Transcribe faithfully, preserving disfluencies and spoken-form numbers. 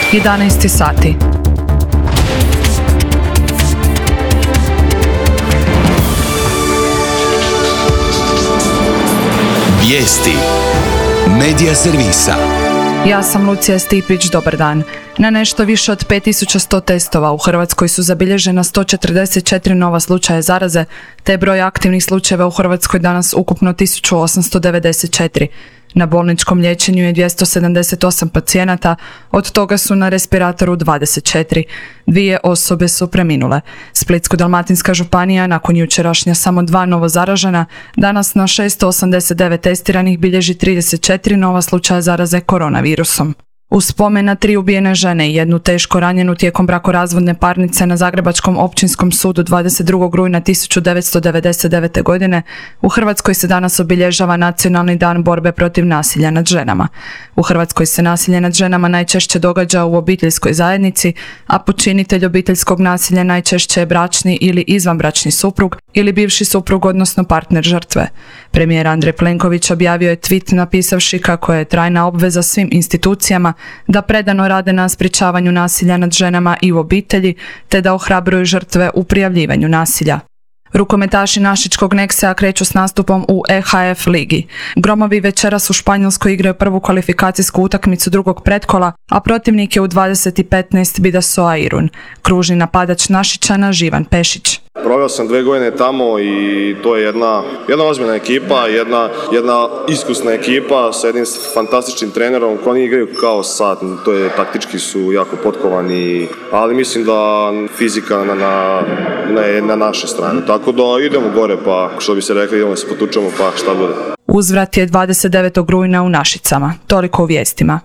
jedanaest sati. Vijesti Medija servisa. Ja sam Lucija Stipić, dobar dan. Na nešto više od pet tisuća sto testova u Hrvatskoj su zabilježena sto četrdeset četiri nova slučaja zaraze, te broj aktivnih slučajeva u Hrvatskoj danas ukupno tisuću osamsto devedeset četiri. Na bolničkom liječenju je dvjesto sedamdeset osam pacijenata, od toga su na respiratoru dvadeset četiri. Dvije osobe su preminule. Splitsko-dalmatinska županija, nakon jučerašnja samo dva novo zaražena, danas na šesto osamdeset devet testiranih bilježi trideset četiri nova slučaja zaraze koronavirusom. U spomen na tri ubijene žene i jednu teško ranjenu tijekom brakorazvodne parnice na Zagrebačkom općinskom sudu dvadeset drugog rujna tisuću devetsto devedeset devete. godine, u Hrvatskoj se danas obilježava Nacionalni dan borbe protiv nasilja nad ženama. U Hrvatskoj se nasilje nad ženama najčešće događa u obiteljskoj zajednici, a počinitelj obiteljskog nasilja najčešće je bračni ili izvanbračni suprug ili bivši suprug, odnosno partner žrtve. Premijer Andrej Plenković objavio je tweet napisavši kako je trajna obveza svim institucijama da predano rade na sprječavanju nasilja nad ženama i u obitelji, te da ohrabruju žrtve u prijavljivanju nasilja. Rukometaši našičkog Nexea kreću s nastupom u E H F ligi. Gromovi večeras u Španjolskoj igraju prvu kvalifikacijsku utakmicu drugog pretkola, a protivnik je u dvadeset i petnaest Bidasoa Irun. Kružni napadač Našičana Živan Pešić. Proveo sam dve godine tamo i to je jedna, jedna ozbiljna ekipa, jedna, jedna iskusna ekipa sa jednim fantastičnim trenerom koji oni igraju kao sad, to je taktički su jako potkovani, ali mislim da fizika na, na, na, na naše strane. Tako da idemo gore, pa što bi se rekli, idemo se potučemo, pa šta bude. Uzvrat je dvadeset devetog rujna u Našicama. Toliko u vijestima.